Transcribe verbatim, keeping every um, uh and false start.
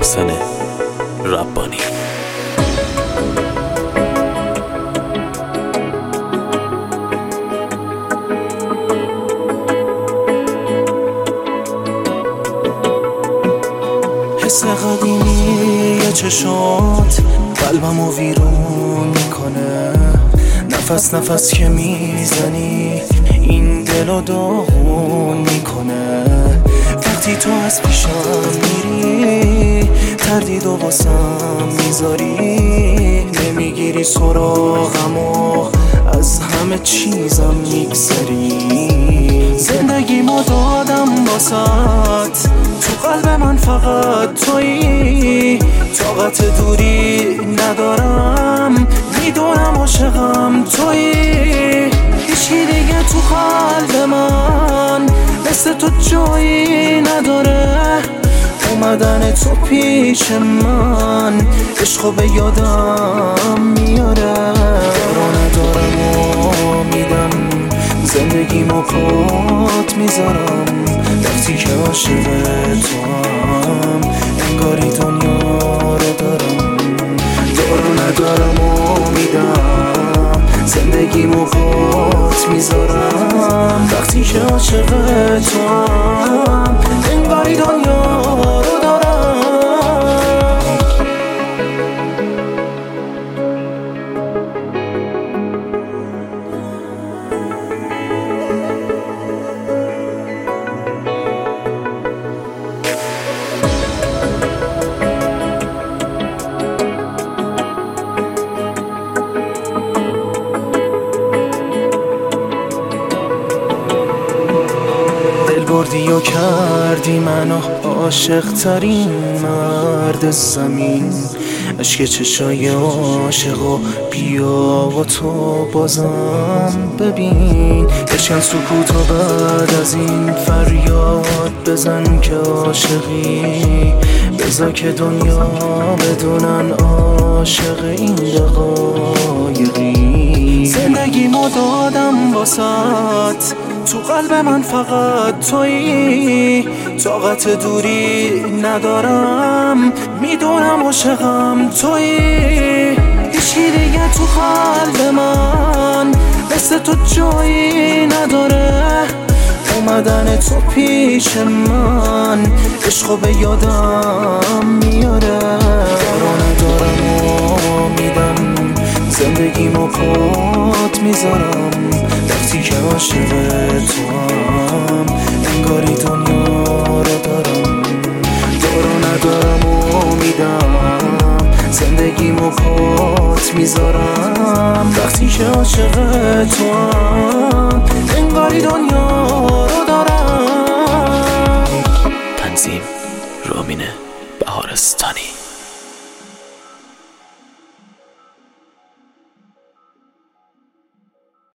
محسن ربانی. حس قدیمی چشات قلبمو ویرون میکنه، نفس نفس که میزنی این دلو داغون میکنه. وقتی تو از پیشم میری تردید و واسم میذاری، نمیگیری سراغم و از همه چیزم میگذری. زندگیمو دادم واسات، تو قلب من فقط تویی، طاقت دوری ندارم، میدونم عاشقم تویی. هیچی دیگه تو قلب من مثل تو جایی نداره، اومدن تو پیش من عشقو به یادم میاره. رو ندارم و میدم زندگیمو پات میذارم، وقتی که عاشق توام انگاری دنیا رو دارم. دارو ندارم و میدم زندگیمو پات میذارم، وقتی که عاشق توام انگاری دنیا رو دارم. بردی و کردی منو عاشق ترین مرد زمین، عشق چشای عاشق و بیا و تو بازم ببین. عشقن سکوت و بعد از این فریاد بزن که عاشقی، بذار که دنیا بدونن عاشق این دقایقی. زندگیمو دادم واسات، تو قلب من فقط تویی، طاقت دوری ندارم، میدونم عاشقم تویی. هیچی دیگه تو قلب من مثل تو جایی نداره، اومدن تو پیش من عشقو به یادم میاره. رو ندارم و میدم زندگیمو پات میذارم، وقتی که عاشق توام انگاری دنیا رو دارم. دارو ندارم و میدم زندگیمو پات میذارم، وقتی که عاشق توام انگاری دنیا رو دارم. تنظیم رامین بهارستانی.